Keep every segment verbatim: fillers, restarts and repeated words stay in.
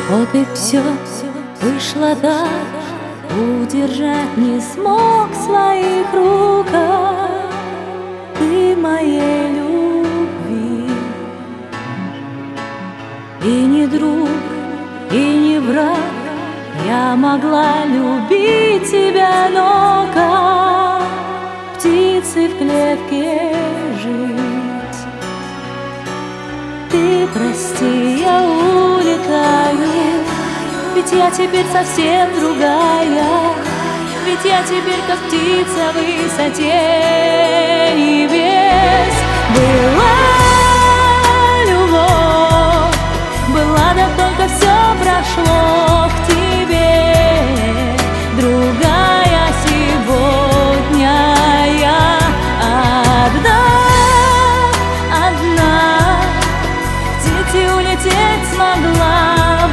Вот и все вышло так, удержать не смог в своих руках ты моей любви. И не друг, и не враг, я могла любить тебя, но как птицы в клетке жить. Ты прости, я улетаю, ведь я теперь совсем другая, ведь я теперь как птица в высоте небес. Была любовь, была, да только все прошло к тебе. Другая сегодня я одна, одна. Птицей улететь смогла.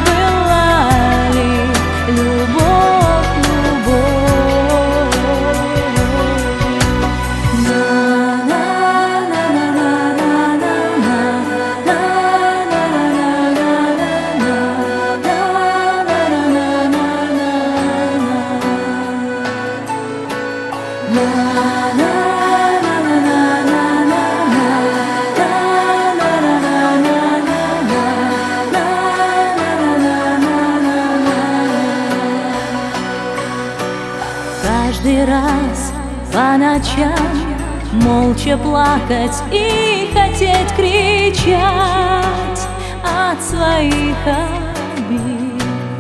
Каждый раз по ночам молча плакать и хотеть кричать от своих обид.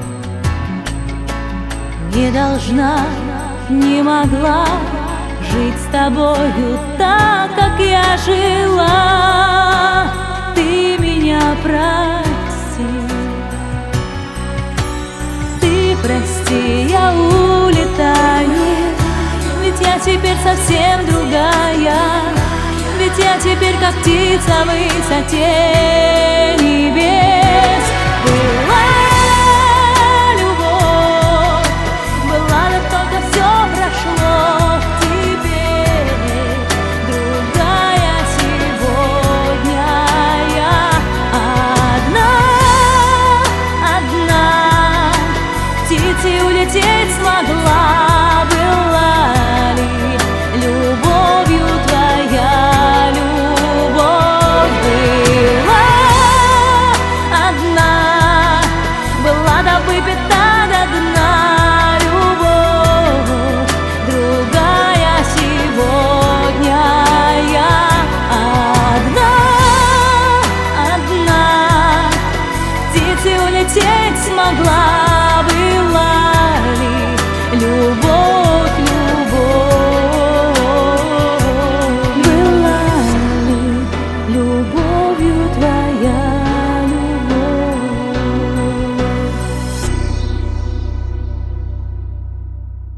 Не должна, не могла жить с тобою так, как я жила. Ты меня прости, ты прости, я улетаю, ведь я теперь совсем другая, ведь я теперь как птица в высоте небес. Была любовь, была, да только все прошло к тебе. Другая сегодня я одна, одна. Птицей улететь смогла. Улететь смогла.